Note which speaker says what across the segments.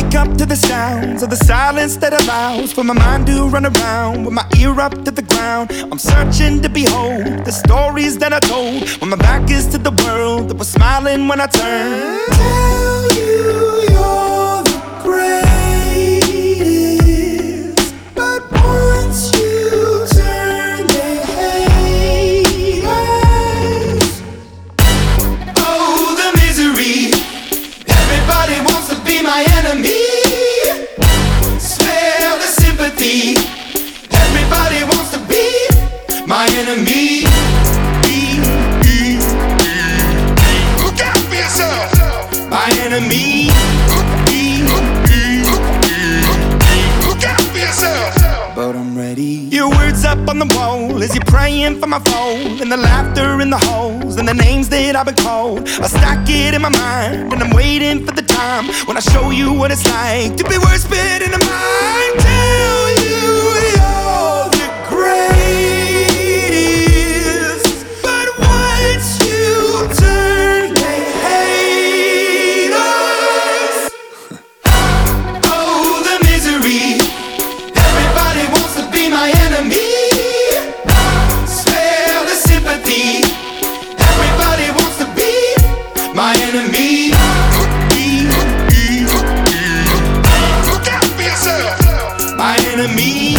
Speaker 1: wake up to the sounds of the silence that allows for my mind to run around with my ear up to the ground. I'm searching to behold the stories that I told when my back is to the world that was smiling when I turned. Tell you you're the greatest, but once you turn they hate us. Oh, the misery. Everybody wants to be my enemy. Smell the sympathy. Everybody wants to be my enemy. Look out for yourself. My enemy. Look out for yourself. But I'm ready. Your words up on the wall as you're praying for my phone, and the laughter in the holes and the names that I've been called. I stack it in my mind and I'm waiting for the time when I show you what it's like to be worse fit in the mind. Tell you you're the greatest, but once you turn they hate us. Oh, the misery. Everybody wants to be my enemy. Spare the sympathy. Everybody wants to be my enemy. Look out for yourself. My enemy.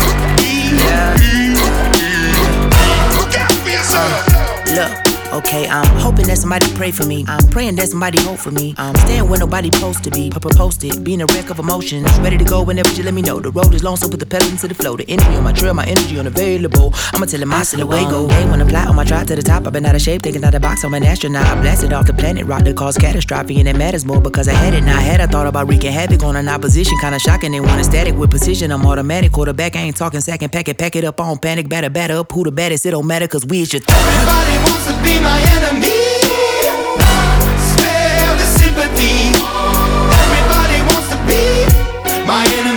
Speaker 1: Look out for yourself.
Speaker 2: Look. Okay, I'm hoping that somebody pray for me. I'm praying that somebody hope for me. I'm staying where nobody supposed to be. Posted, being a wreck of emotions. Ready to go whenever you let me know. The road is long, so put the pedal into the flow. The energy on my trail, my energy unavailable. I'ma tell him I still away go. Hey, when I fly on my drive to the top, I've been out of shape, thinking out the box. I'm an astronaut. I blasted off the planet, rock that caused catastrophe, and it matters more because I had it. Now I had I thought about wreaking havoc on an opposition, kinda shocking. They want a static with precision. I'm automatic, quarterback. I ain't talking second, pack it up on panic, batter up. Who the baddest? It don't matter, cause we is your
Speaker 1: Everybody wants to be my enemy. Spare the sympathy. Everybody wants to be my enemy.